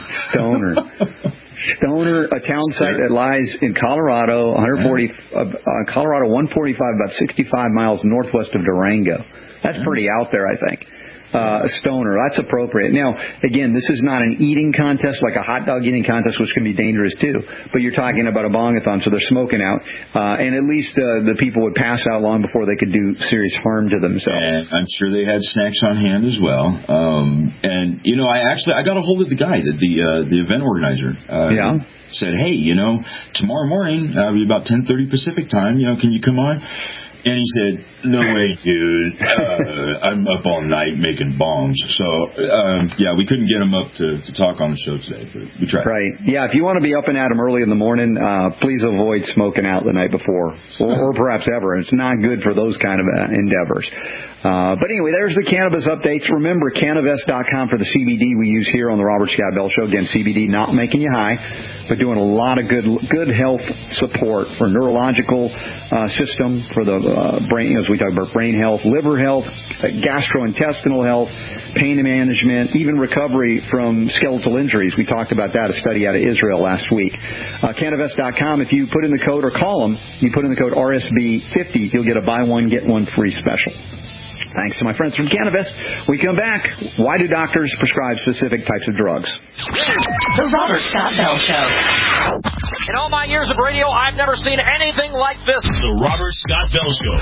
Stoner, a town site that lies in Colorado, Colorado 145, about 65 miles northwest of Durango. That's pretty out there, I think. Stoner, that's appropriate. Now, again, this is not an eating contest like a hot dog eating contest, which can be dangerous too. But you're talking about a bongathon, so they're smoking out, and at least the people would pass out long before they could do serious harm to themselves. And I'm sure they had snacks on hand as well. And I got a hold of the guy, the event organizer. Said, hey, tomorrow morning, it'll be about 10:30 Pacific time. Can you come on? And he said, no way, dude. I'm up all night making bongs. So, we couldn't get him up to talk on the show today, but we tried. Right. Yeah, if you want to be up and at him early in the morning, please avoid smoking out the night before, or perhaps ever. It's not good for those kind of endeavors. But anyway, there's the cannabis updates. Remember, Cannavest.com for the CBD we use here on the Robert Scott Bell Show. Again, CBD not making you high, but doing a lot of good health support for neurological system, for the brain, as we talk about brain health, liver health, gastrointestinal health, pain management, even recovery from skeletal injuries. We talked about that, a study out of Israel last week. Cannavest.com, if you put in the code or call them, you put in the code RSB50, you'll get a buy one, get one free special. Thanks to my friends from Cannavest. We come back. Why do doctors prescribe specific types of drugs? The Robert Scott Bell Show. In all my years of radio, I've never seen anything like this. The Robert Scott Bell Show.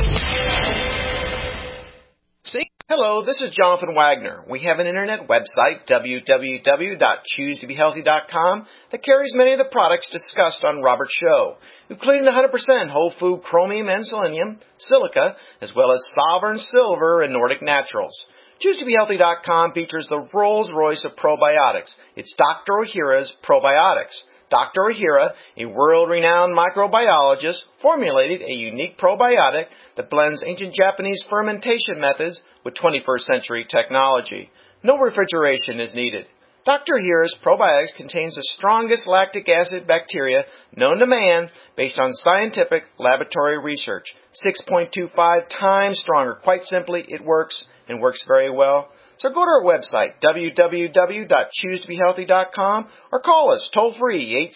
See? Hello, this is Jonathan Wagner. We have an internet website, www.choosetobehealthy.com, that carries many of the products discussed on Robert's show, including 100% whole food chromium and selenium, silica, as well as Sovereign Silver and Nordic Naturals. ChooseToBeHealthy.com features the Rolls-Royce of probiotics. It's Dr. Ohhira's Probiotics. Dr. Ohhira, a world-renowned microbiologist, formulated a unique probiotic that blends ancient Japanese fermentation methods with 21st century technology. No refrigeration is needed. Dr. Ohhira's probiotics contains the strongest lactic acid bacteria known to man based on scientific laboratory research. 6.25 times stronger. Quite simply, it works and works very well. So go to our website, www.choosetobehealthy.com, or call us toll-free,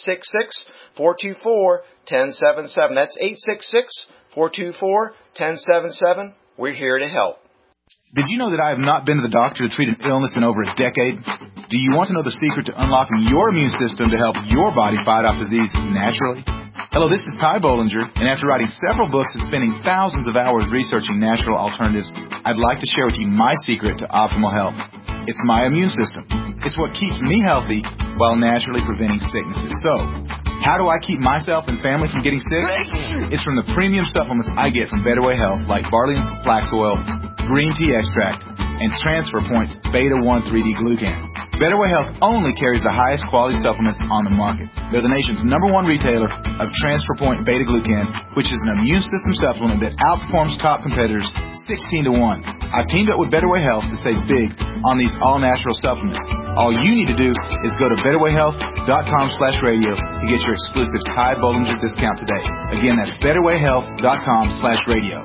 866-424-1077. That's 866-424-1077. We're here to help. Did you know that I have not been to the doctor to treat an illness in over a decade? Do you want to know the secret to unlocking your immune system to help your body fight off disease naturally? Hello, this is Ty Bollinger, and after writing several books and spending thousands of hours researching natural alternatives, I'd like to share with you my secret to optimal health. It's my immune system. It's what keeps me healthy while naturally preventing sicknesses. So, how do I keep myself and family from getting sick? It's from the premium supplements I get from Better Way Health, like Barley and Flax Oil, Green Tea Extract, and Transfer Points Beta-1 3D Glucan. Better Way Health only carries the highest quality supplements on the market. They're the nation's #1 retailer of Transfer Point Beta Glucan, which is an immune system supplement that outperforms top competitors 16-1. I've teamed up with Better Way Health to save big on these all-natural supplements. All you need to do is go to betterwayhealth.com/radio to get your exclusive Ty Bollinger discount today. Again, that's betterwayhealth.com/radio.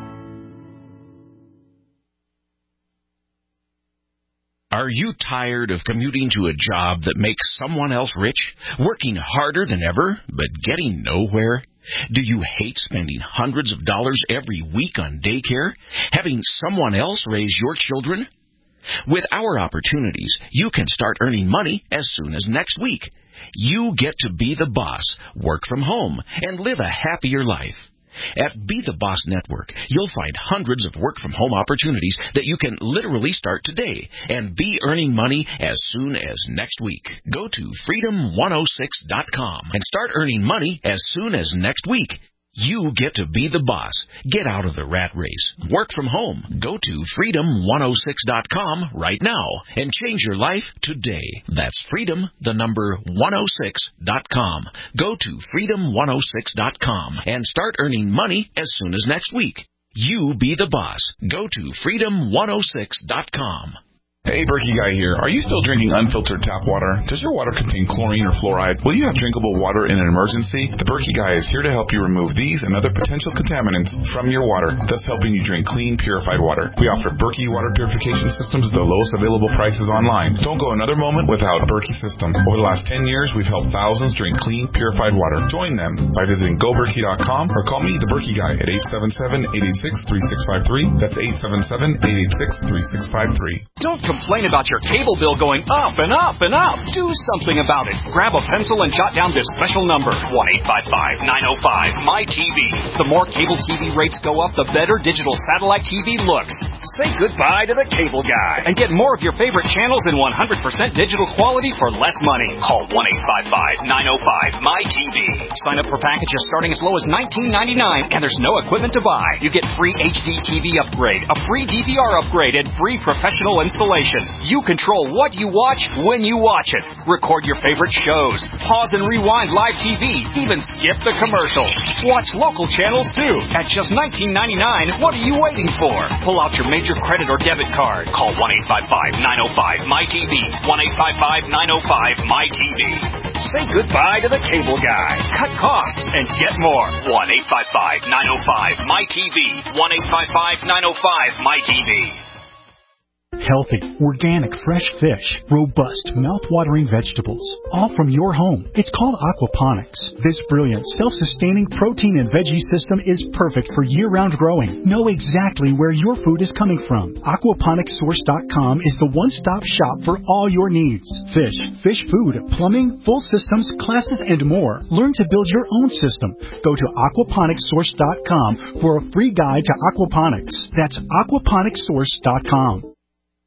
Are you tired of commuting to a job that makes someone else rich, working harder than ever, but getting nowhere? Do you hate spending hundreds of dollars every week on daycare, having someone else raise your children? With our opportunities, you can start earning money as soon as next week. You get to be the boss, work from home, and live a happier life. At Be the Boss Network, you'll find hundreds of work-from-home opportunities that you can literally start today and be earning money as soon as next week. Go to freedom106.com and start earning money as soon as next week. You get to be the boss. Get out of the rat race. Work from home. Go to freedom106.com right now and change your life today. That's freedom106.com. Go to freedom106.com and start earning money as soon as next week. You be the boss. Go to freedom106.com. Hey, Berkey Guy here. Are you still drinking unfiltered tap water? Does your water contain chlorine or fluoride? Will you have drinkable water in an emergency? The Berkey Guy is here to help you remove these and other potential contaminants from your water, thus helping you drink clean, purified water. We offer Berkey water purification systems at the lowest available prices online. Don't go another moment without a Berkey system. Over the last 10 years, we've helped thousands drink clean, purified water. Join them by visiting goberkey.com or call me, the Berkey Guy, at 877-886-3653. That's 877-886-3653. Don't complain about your cable bill going up and up and up. Do something about it. Grab a pencil and jot down this special number, 1-855-905-MY-TV. The more cable TV rates go up, the better digital satellite TV looks. Say goodbye to the cable guy and get more of your favorite channels in 100% digital quality for less money. Call 1-855-905-MY-TV. Sign up for packages starting as low as $19.99, and there's no equipment to buy. You get free HD TV upgrade, a free DVR upgrade, and free professional installation. You control what you watch when you watch it. Record your favorite shows. Pause and rewind live TV. Even skip the commercials. Watch local channels too. At just $19.99, what are you waiting for? Pull out your major credit or debit card. Call 1-855-905-MY-TV. 1-855-905-MY-TV. Say goodbye to the cable guy. Cut costs and get more. 1-855-905-MY-TV. 1-855-905-MY-TV. Healthy, organic, fresh fish, robust, mouth-watering vegetables, all from your home. It's called aquaponics. This brilliant, self-sustaining protein and veggie system is perfect for year-round growing. Know exactly where your food is coming from. Aquaponicssource.com is the one-stop shop for all your needs. Fish, fish food, plumbing, full systems, classes, and more. Learn to build your own system. Go to aquaponicssource.com for a free guide to aquaponics. That's aquaponicssource.com.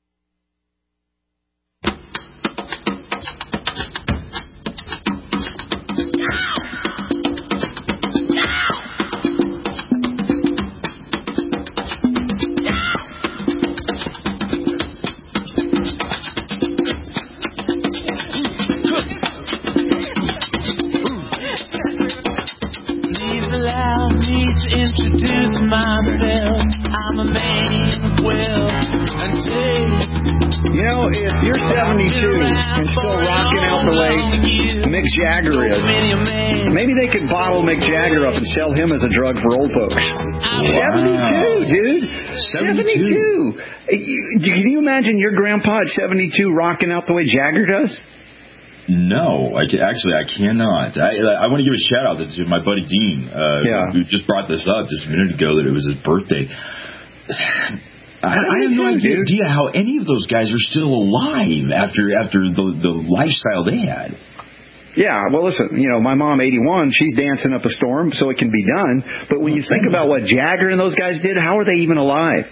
Introduce myself. I'm a man of wealth and taste. You know, if you're 72 and still rocking out the way Mick Jagger is, maybe they could bottle Mick Jagger up and sell him as a drug for old folks. Wow. 72, dude. 72. Can you imagine your grandpa at 72 rocking out the way Jagger does? No, I cannot. I want to give a shout out to my buddy Dean, who just brought this up just a minute ago that it was his birthday. I have no idea how any of those guys are still alive after the lifestyle they had. Yeah, well, listen, my mom, 81, she's dancing up a storm, so it can be done. But when you think about what Jagger and those guys did, how are they even alive?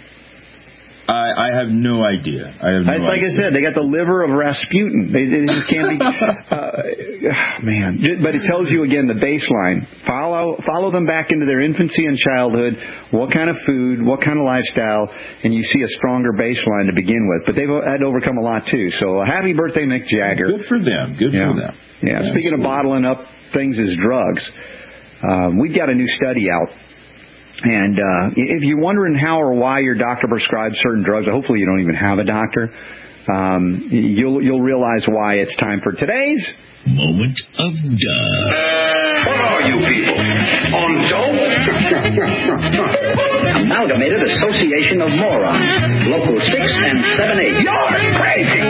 I have no idea. It's like I said, they got the liver of Rasputin. They just can't be. Man, but it tells you again the baseline. Follow them back into their infancy and childhood. What kind of food? What kind of lifestyle? And you see a stronger baseline to begin with. But they've had to overcome a lot too. So happy birthday, Mick Jagger. Good for them. Good for them. Yeah. Speaking of bottling up things as drugs, we've got a new study out. And if you're wondering how or why your doctor prescribes certain drugs, hopefully you don't even have a doctor, you'll realize why it's time for today's Moment of Duh. What are you people? On dope? Amalgamated Association of Morons. Local 6 and 7-8. You're crazy!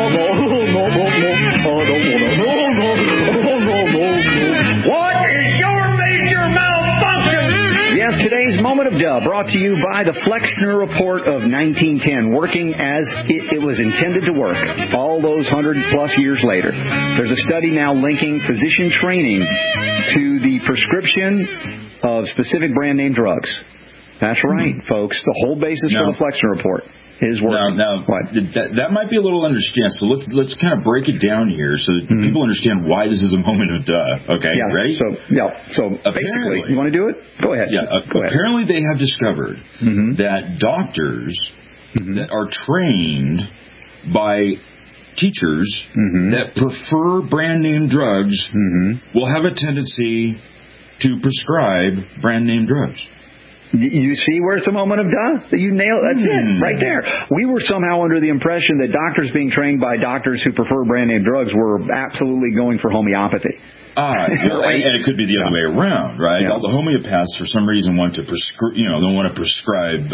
What is your major malfunction? Yes, today's Moment of Duh brought to you by the Flexner Report of 1910, working as it was intended to work all those 100-plus years later. There's a study now linking physician training to the prescription of specific brand name drugs. That's right, folks. The whole basis for the Flexner Report is working. Now that might be a little understand. So let's kind of break it down here so that people understand why this is a moment of duh. Okay, yeah, ready? So basically, you want to do it? Go ahead. Yeah. Apparently, they have discovered that doctors that are trained by teachers that prefer brand name drugs will have a tendency to prescribe brand name drugs. You see where it's a moment of duh? You nailed it. That's it, right there. We were somehow under the impression that doctors being trained by doctors who prefer brand-name drugs were absolutely going for homeopathy. Right. And it could be the other way around, right? Yeah. The homeopaths, for some reason, want to don't want to prescribe,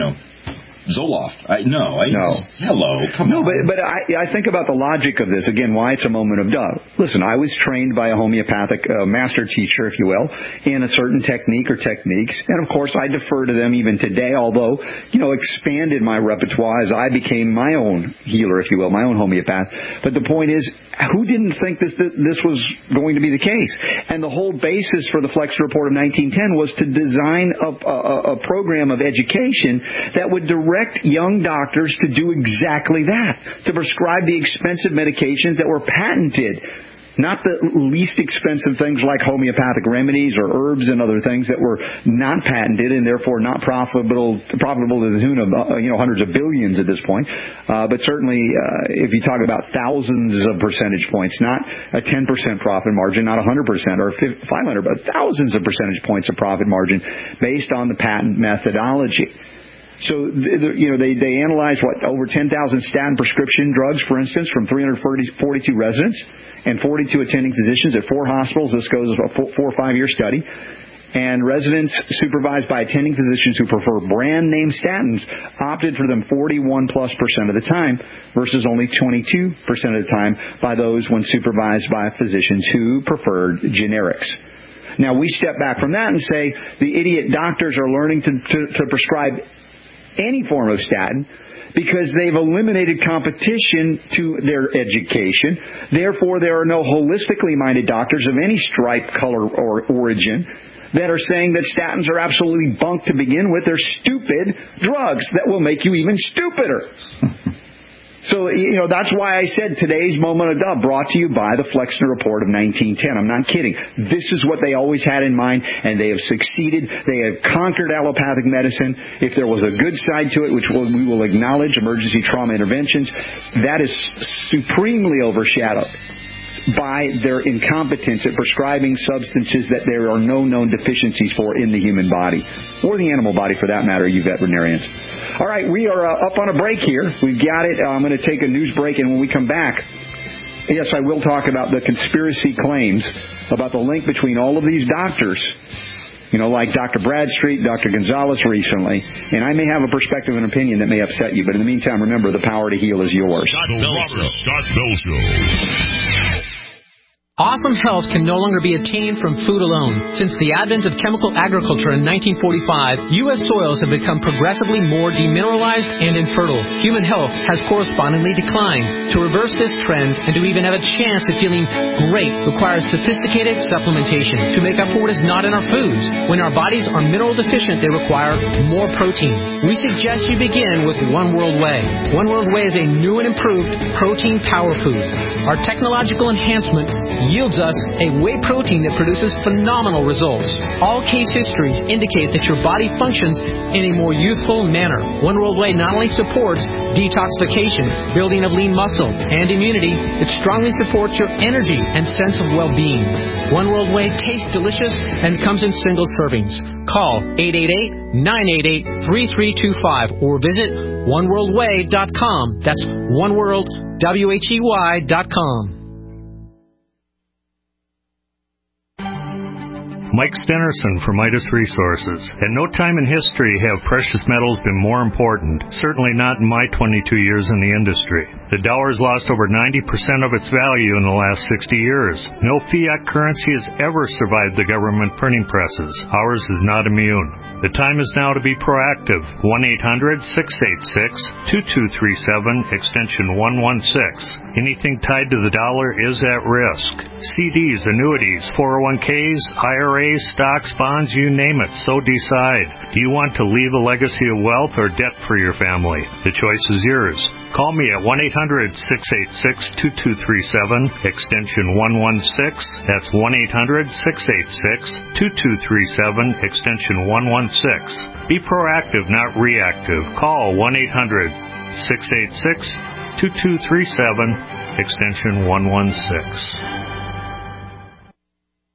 Zoloft. No. Hello, come on. But I think about the logic of this. Again, why it's a moment of duh. Listen, I was trained by a homeopathic master teacher, if you will, in a certain technique or techniques. And, of course, I defer to them even today, although, expanded my repertoire as I became my own healer, if you will, my own homeopath. But the point is, who didn't think this was going to be the case? And the whole basis for the Flexner Report of 1910 was to design a program of education that would direct young doctors to do exactly that, to prescribe the expensive medications that were patented, not the least expensive things like homeopathic remedies or herbs and other things that were not patented and therefore not profitable to the tune of hundreds of billions at this point. But certainly, if you talk about thousands of percentage points, not a 10% profit margin, not 100% or 500, but thousands of percentage points of profit margin based on the patent methodology. So, they analyzed, over 10,000 statin prescription drugs, for instance, from 342 residents and 42 attending physicians at 4 hospitals. This goes a 4 or 5 year study. And residents supervised by attending physicians who prefer brand name statins opted for them 41+% of the time versus only 22% of the time by those when supervised by physicians who preferred generics. Now, we step back from that and say the idiot doctors are learning to prescribe any form of statin because they've eliminated competition to their education. Therefore, there are no holistically minded doctors of any stripe, color, or origin that are saying that statins are absolutely bunk to begin with. They're stupid drugs that will make you even stupider. So, that's why I said today's moment of duh brought to you by the Flexner Report of 1910. I'm not kidding. This is what they always had in mind, and they have succeeded. They have conquered allopathic medicine. If there was a good side to it, which we will acknowledge, emergency trauma interventions, that is supremely overshadowed by their incompetence at prescribing substances that there are no known deficiencies for in the human body, or the animal body for that matter, you veterinarians. All right, we are up on a break here. We've got it. I'm going to take a news break, and when we come back, yes, I will talk about the conspiracy claims about the link between all of these doctors, like Dr. Bradstreet, Dr. Gonzalez recently, and I may have a perspective and opinion that may upset you, but in the meantime, remember, the power to heal is yours. Scott Bell Show. Awesome health can no longer be attained from food alone. Since the advent of chemical agriculture in 1945, U.S. soils have become progressively more demineralized and infertile. Human health has correspondingly declined. To reverse this trend and to even have a chance at feeling great requires sophisticated supplementation to make up for what is not in our foods. When our bodies are mineral deficient, they require more protein. We suggest you begin with One World Whey. One World Whey is a new and improved protein power food. Our technological enhancement yields us a whey protein that produces phenomenal results. All case histories indicate that your body functions in a more youthful manner. One World Whey not only supports detoxification, building of lean muscle, and immunity, it strongly supports your energy and sense of well-being. One World Whey tastes delicious and comes in single servings. Call 888-988-3325 or visit oneworldwhey.com. That's oneworldwhey.com. Mike Stenerson from Midas Resources. At no time in history have precious metals been more important, certainly not in my 22 years in the industry. The dollar has lost over 90% of its value in the last 60 years. No fiat currency has ever survived the government printing presses. Ours is not immune. The time is now to be proactive. 1-800-686-2237, extension 116. Anything tied to the dollar is at risk. CDs, annuities, 401ks, IRAs, stocks, bonds, you name it, so decide. Do you want to leave a legacy of wealth or debt for your family? The choice is yours. Call me at 1-800-686-2237, extension 116. That's 1-800-686-2237, extension 116. Be proactive, not reactive. Call 1-800-686-2237, extension 116.